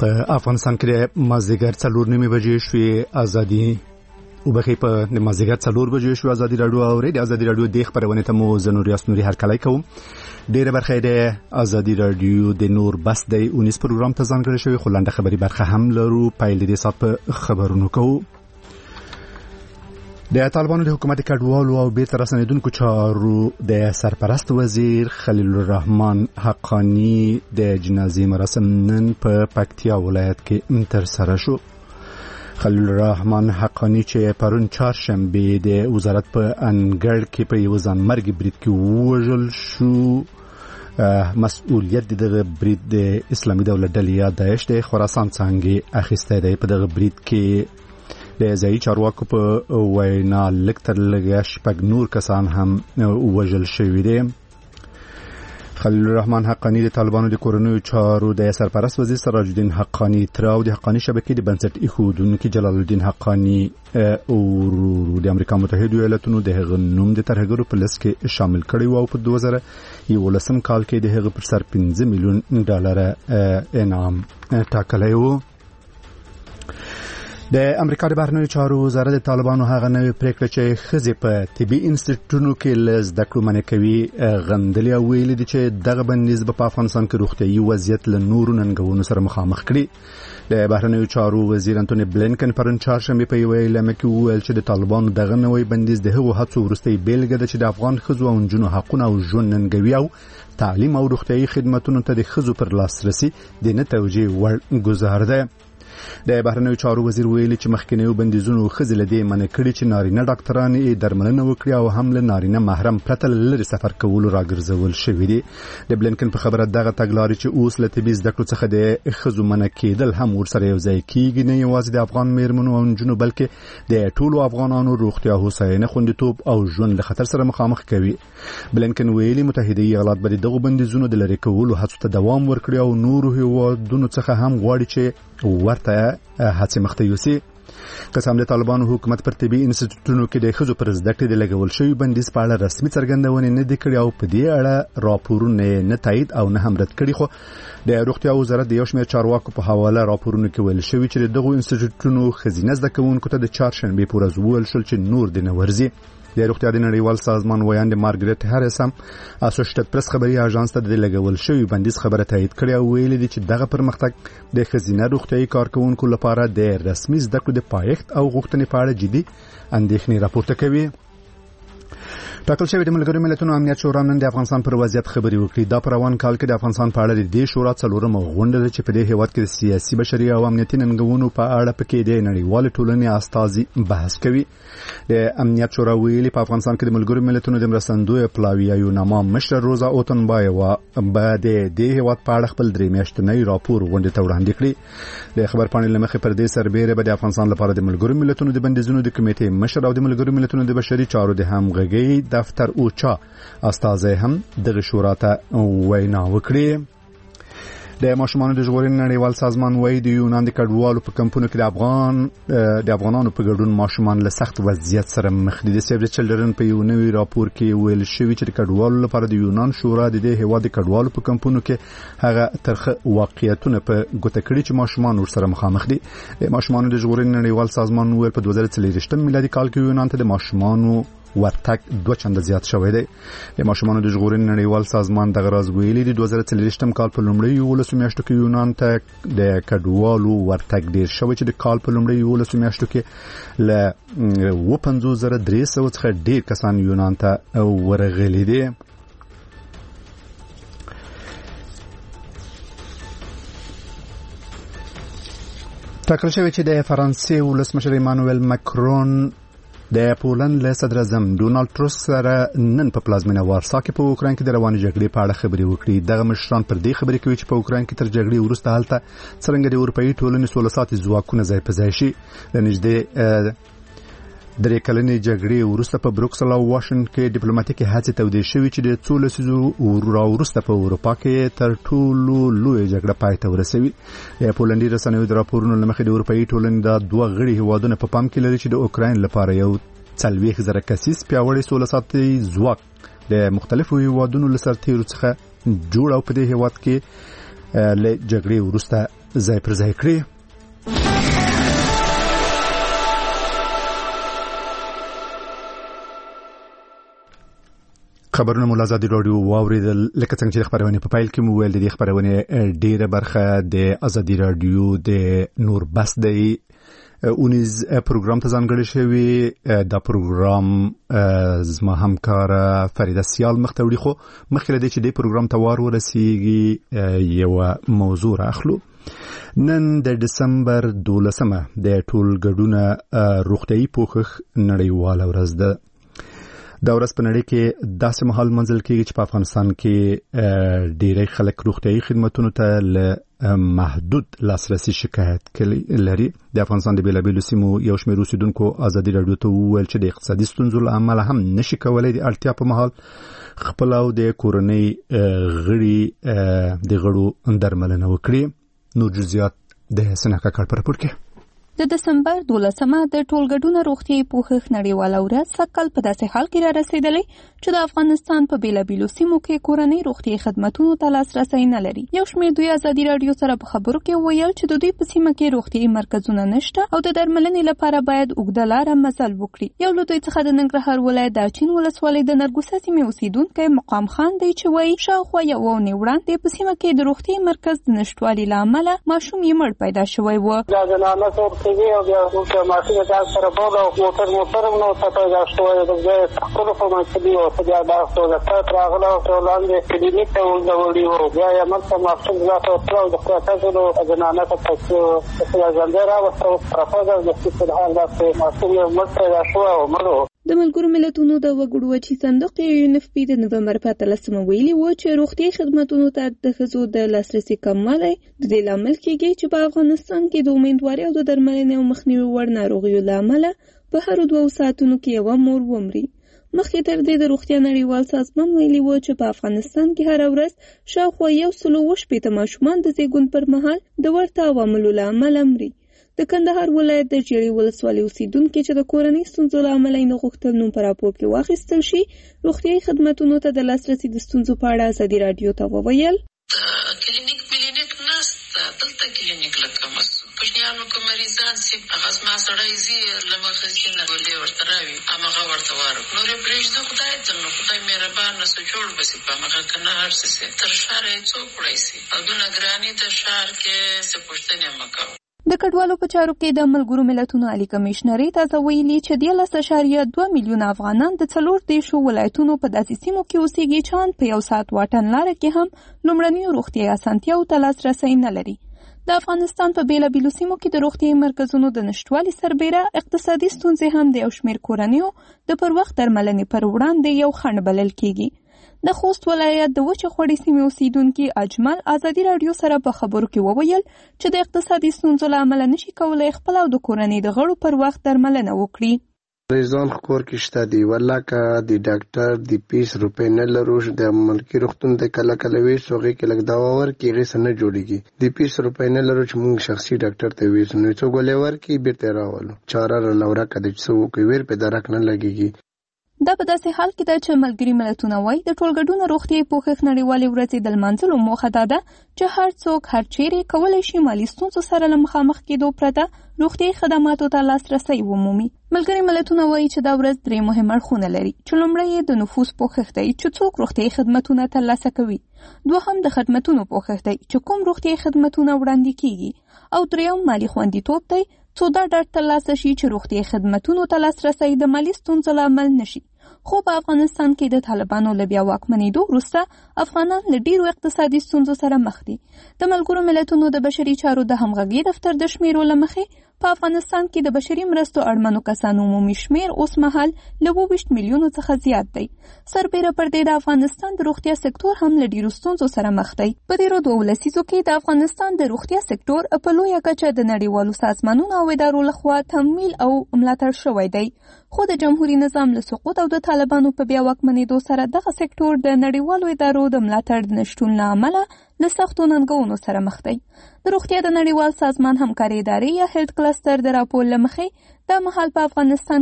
په افغانستان کې مازدیګر 4:30 بجې شوې ازادي وبخې په مازدیګر 4 بجې شوې ازادي رادیو اوري د ازادي رادیو د خبرونه ته مو زنوریاس نوري هر کله کوم ډیره برخه د ازادي رادیو د نور بس د 19 پروګرام ته ځانګړی شوی خلانده خبري برخه هم لرو پایل دې صاحب خبرونو کوو د طالبانو د حکومت کډوالو او بیرته رسنیدونکو چارو د سرپرست وزیر خلیل الرحمن حقانی د جنازې مراسم نن په پکتیا ولایت کې تر سره شو. خلیل الرحمن حقانی چې پرون چهارشنبه د وزارت په انګړ کې په یو ځانمرګ برید کې وژل شو. مسؤلیت د برید د اسلامي دولت ډلې یا داعش د خراسان څنګه اخیسته دی. په دغه برید کې د ځای چارواکو په وینا لکتر لګیا شپږ نور کسان هم وژل شوي دي. خلیل الرحمن حقانی د طالبانو د کورنیو چارو د سرپرست وزیر سراج الدین حقانی تراو د حقانی شبکې د بنسټ ایښودونکو جلال الدین حقانی او د امریکا متحده ایالاتونو د هغه نوم د ترهګرو په لست کې شامل کړي او په 2011 کال کې د هغه پر سر 15 میلیون ډالر انعام ټاکلی و. د امریکا د بهرنیو چارو وزارت د طالبانو هغه نوې پریکړه چې خزې په طبي انسټیټیوټونو کې زده کړو منع کوي غندلې او ویلي دي چې دغه بندیز په افغانستان کې روغتیايي وضعیت له نورو ننګونو سره مخامخ کړي. د بهرنیو چارو وزیر انټونی بلینکن پرون چهارشنبه په یو اعلامیه کې وویل چې د طالبانو دغه نوې بندیز د هغو هڅو وروستۍ بیلګه ده چې د افغان ښځو او نجونو حقونه او ژوند ننګوي او تعلیم او روغتیايي خدماتونو ته د ښځو پر لاسرسي د نه توجیه وړ ګزار ده. د بهرنیو چارو وزیر ویلي چې مخکینیو بندیزونو ښځې له دې منع کړي چې نارینه ډاکټران یې درملنه وکړي او هم له نارینه محرم پرته لرې سفر کولو راګرځول شوي دي. د بلینکن په خبره دغه تګلارې چې اوس له طبي زده کړو څخه د ښځو منع کېدل هم ورسره یو ځای کېږي نه یوازې د افغان میرمنو او نجونو بلکې د ټولو افغانانو روغتیا هوساینه خوندیتوب او ژوند له خطر سره مخامخ کوي. بلینکن ویلي متحده ایالات به دغه بندیزونو د لرې کولو هڅو ته دوام ورکړي او نورو هیوادونو څخه هم غواړي چې ورته هڅې مخته یوسي. قسم د طالبانو حکومت پر طبي انسټیټیوټونو کې د ښځو پر زده کړې د لګول شوي بندیز په اړه رسمي څرګندونې نه دي کړې او په دې اړه راپورونه نه تایید او نه هم رد کړي. خو د روغتیا وزارت د یو شمېر چارواکو په حواله راپورونه کې ویل شوي چې دغه انسټیټیوټونو ښځینه زده کوونکو ته د چهارشنبې په ورځ وویل شول چې نور دې نه ورځي. د روغتیا د نړیوال سازمان ویاند مارګریټ هریس هم اسوسییټډ پریس خبري اژانس ته د لګول شوی بندیز خبره تایید کړې او ویلي دي چې دغه پرمختګ د ښځینه روغتیايي کارکونکو لپاره د رسمي زده کړو د پایښت او غوښتنې په اړه جدي اندېښنې راپورته کوي. ټاکل شوی د ملګرو ملتونو امنیت شورا نن د افغانستان پر وضعیت خبري وکړي. دا پر روان کال کې د افغانستان په اړه د دې شورا څلورمه غونډه ده چې په دې هیواد کې د سیاسي بشري او امنیتي ننګونو په اړه پکې د نړیوال ټولنې استازي بحث کوي. د امنیت شورا ویلي په افغانستان کې د ملګرو ملتونو د مرستندوی پلاوی یوناما مشر روزا اوتنبایوا به د دې هیواد په اړه خپل درې میاشتنی راپور غونډه ته وړاندې کړی. د خبر پاڼې لمخې پر دې سربېره به د افغانستان لپاره د ملګرو ملتونو د بندیزونو د کمیټې مشر او د ملګرو ملتونو د بشري چارو د همغږي دفتر اوچا استازي هم دغه شورا ته وینا وکړي. د ماشومانو د ژغورنې نړیوال سازمان وایي د یونان د کډوالو په کمپونو کې د افغانانو په ګډون ماشومان له سخت وضعیت سره مخ دي. د سیو د چلډرن په یو نوي راپور کې ویل شوی چې د کډوالو لپاره د یونان شورا د دې هیواد د کډوالو په کمپونو کې هغه ترخه واقعیتونه په ګوته کړي چې ماشومان ورسره مخامخ دي. د ماشومانو د ژغورنې نړیوال سازمان ویل په 2023 میلادي کال کې یونان ته د ماشومانو ورتګ 2 چنده زیات شوی دی. د ماشومانو د ژغورنې نړیوال سازمان دغه راز ویلي دی 2023 کال په لومړۍ 11 میاشتو کې یونان ته د کډوالو ورتګ ډیر شوی چې د کال په لومړۍ 11 میاشتو کې ل 53,300 څخه ډیر کسان یونان ته ورغلي دي. ټاکل شوی چې د فرانسې ولسمشر ایمانوئل ماکرون د پولند له صدر اعظم ډونالد ټرمپ سره نن په پلازمینه وارسا کې په اوکراین کې د روانې جګړې په اړه خبرې وکړي. دغه مشران پر دې خبرې کوي چې په اوکراین کې تر جګړې وروسته هلته څرنګه د اروپאי ټولنې 16 ساعتي ځواکونه ځای په ځای شي. د نږدې درې کلنې جګړې وروسته په بروکسل او واشنګټن کې ډیپلوماټیکي هڅې تودې شوې چې د څو لسیزو وروسته په اروپا کې تر ټولو لوی جګړه پای ته ورسوي. د پولندي رسنیو د راپورونو لمخې د اروپאי ټولنې د دوه غړي هیوادونو په پام کې لري چې د اوکراین لپاره یو 40,000 کسیز پیاوړی 16 ساعتي ځواک د مختلفو هیوادونو له سرتیرو څخه جوړ او په دې هیواد کې له جګړې وروسته ځای پر ځای کړی. خبرونه مو ازادي رادیو واوریدل. لکه څنګه چې خبرونه په فایل کې مو ویل دي خبرونه ډیره برخه د ازادي رادیو د نور بس دی اونیز پروګرام ته ځانګړی شوی. دا پروګرام زما همکار فریده سیال مختوړي خو مخکې لدی چې د پروګرام ته وار ورسیږي یو موضوع راخلو. نن د دسمبر 12مه د ټولګډونه روغتیايي پوښښ نړیواله ورځ ده. دا ورځ په نړۍ کې داسې مهال منځل کېږي چې په افغانستان کې ډېری خلک روغتیايي خدماتونو ته له محدود لاسرسي شکایت لري. د افغانستان د بیلابیلو سیمو یو شمېر اوسیدونکو ازادي رادیو ته وویل چې د اقتصادي ستونزو له امله هم نشي کولای د اړتیا په مهال خپل او د کورنۍ غړو درملنه وکړي. نور جزئیات د سنکا کار پر راپور کې. د دسمبر 12مه د ټولګډونه روغتیايي پوښښ نړیواله ورځ سږکال په داسې حال کې را رسیدلې چې د افغانستان په بیلابیلو سیمو کې کورنۍ روغتیايي خدماتونو ته لاسرسی نه لري. یو شمېر دوی ازادي رادیو سره په خبرو کې ویل چې د دوی په سیمه کې روغتیايي مرکزونه نشته او د درملنې لپاره باید اوږده لاره مزل وکړي. یو له دوی څخه د ننګرهار ولایت د اچین ولسوالۍ د نرګوسه سیمې اوسیدونکی مقام خان دی چې وایي شاوخوا یو اونۍ وړاندې په سیمه کې د روغتیايي مرکز د نشتوالي له امله ماشوم یې مړ پیدا شوی و. که ماشین دار سره بود او موټر نو پیدا شوی د خپل په منځبي او په بیا د وزارت راغله او لاندې کلینیک ته ولولي او بیا یې مرته ماشین ځاتو او د خاطرو جنانه ته په ځندرا او پروفیسور د سپیشل د ماشین مرته پیدا شو او مړو. د ملګرو ملتونو د وګړو وچی صندوق UNFPA د نومبر په 13 ویلي و چې روغتیايي خدماتونو ته د ښځو د لاسرسي کموالی د دې لامل کېږي چې په افغانستان کې د امیندوارۍ او د درملنې او مخنیوي وړ ناروغیو له امله په هر 2 ساعتونو کې یوه مور ومري. مخکې تر دې د روغتیا نړیوال سازمان ویلي و چې په افغانستان کې هره ورځ شاوخوا 180 ماشومان د زیږون پر مهال د ورته عواملو له امله مري. د کندهار ولایت د جړی ولسوالۍ اوسیدونکو چې د کورنۍ ستونزو له امله یې نه غوښتل نوم په راپور کې واخیستل شي روغتیايي خدماتونو ته د لاسرسي د ستونزو په اړه ازادي رادیو ته وویل. کلینیک نشته دلته کلینیک لکه کوچنیانو که مریضان سي هغه ما سړی زی لمخه چې نه ولې ورته راوي هغه ورته واره نورې پرېږده خدای ته نو خدای مهربان نسو جوړ بسي په هغه کنه هر څه تر شهر یې څوک وړي سي او دونه ګراني د شهر کې څه پوښتنه مکو. د کډوالو په چارو کې د ملګرو ملتونو عالی کمشنري تازه ویلي چې 13.2 میلیونه افغانان د 4 ولایتونو په داسې سیمو کې اوسېږي چې په 1 ساعت واټن لاره کې هم لومړنیو روغتیايي اسانتیاوو ته لاسرسی نه لري. د افغانستان په بیلابیلو سیمو کې د روغتیايي مرکزونو د نشتوالي سربیره اقتصادي ستونزې هم د یو شمېر کورنیو د پر وخت درملنې پر وړاندې یو خنډ بلل کېږي. د خوست ولایت د وچه خوړې سیمې اوسیدونکي اجمل ازادي رادیو سره په خبرو کې وویل چې د اقتصادي ستونزو له امله نشي کولای خپل او د کورنۍ د غړو پر وخت درملنه وکړي. ریزان خور کې شته دی ولکه د ډاکټر د 20 روپۍ نه لرو د ملکی روغتون د کله وی سوغي کې لګ دوا ورکې غیس نه جوړیږي د 20 روپۍ نه لرو چې موږ شخصي ډاکټر ته ویسو نو څو ګولې ورکې بیرته راولو چاره لورا کده چې سو کوي ور په درک نه لګيږي. دا په داسې حال کې ده چې ملګري ملتونه وایي د ټولګډونه روغتیايي پوښښ نړیوالې ورځې د لمانځلو موخه دا ده چې هر څوک هر چیرې کولی شي مالي ستونزو سره له مخامخ کېدو پرته روغتیايي خدماتو ته لاسرسی ومومي. ملګري ملتونه وایي چې دا ورځ 3 مهم اړخونه لري چې لومړی یې د نفوس پوښښ دی چې څوک روغتیايي خدماتونه ترلاسه کوي، دوهم د خدماتونو پوښښ دی چې کوم روغتیايي خدماتونه وړاندې کیږي، او دریم مالي خوندیتوب دی څو دا ډاډ ترلاسه شي چې روغتیايي خدماتونو ته لاسرسی د مالي ستونزو له امله نشي. خو په افغانستان کې د طالبانو له بیا واکمنېدو وروسته افغانان له ډیرو اقتصادي ستونزو سره مخ دي. د ملګرو ملتونو د بشري چارو د همغږي دفتر د شمیرو له مخې په افغانستان کې د بشري مرستو اړمنو کسانو عمومي شمیر اوس مهال له 22 میلیونو څخه زیات دی. سربیره پر دې د افغانستان د روغتیا سکتور هم له ډیرو ستونزو سره مخ دی. په تیرو 2 لسیزو کې د افغانستان د روغتیا سکتور په لویه کچه د نړیوالو سازمانونو او ادارو لخوا تمویل او ملاتړ شوی دی. خو د جمهوریت نظام له سقوط او د طالبانو په بیا واکمنېدو سره دغه سکتور د نړیوالو ادارو د ملاتړ نشټون له امله له سختو ننګونو سره مخ دی. د روغتیا د نړیوال سازمان همکاري ادارې یا هیلث کلستر د راپور له مخې دا مهال په افغانستان